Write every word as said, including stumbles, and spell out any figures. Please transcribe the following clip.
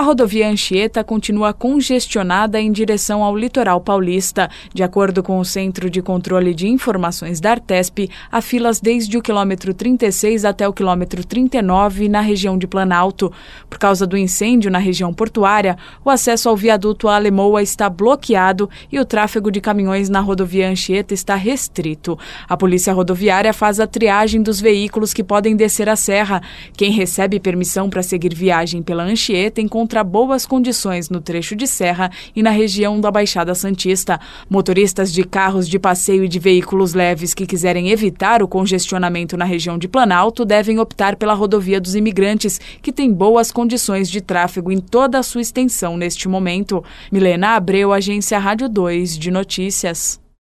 A rodovia Anchieta continua congestionada em direção ao litoral paulista. De acordo com o Centro de Controle de Informações da Artesp, há filas desde o quilômetro trinta e seis até o quilômetro trinta e nove na região de Planalto. Por causa do incêndio na região portuária, o acesso ao viaduto Alemoa está bloqueado e o tráfego de caminhões na rodovia Anchieta está restrito. A Polícia Rodoviária faz a triagem dos veículos que podem descer a serra. Quem recebe permissão para seguir viagem pela Anchieta encontra boas condições no trecho de serra e na região da Baixada Santista. Motoristas de carros de passeio e de veículos leves que quiserem evitar o congestionamento na região de Planalto devem optar pela rodovia dos Imigrantes, que tem boas condições de tráfego em toda a sua extensão neste momento. Milena Abreu, Agência Rádio dois de Notícias.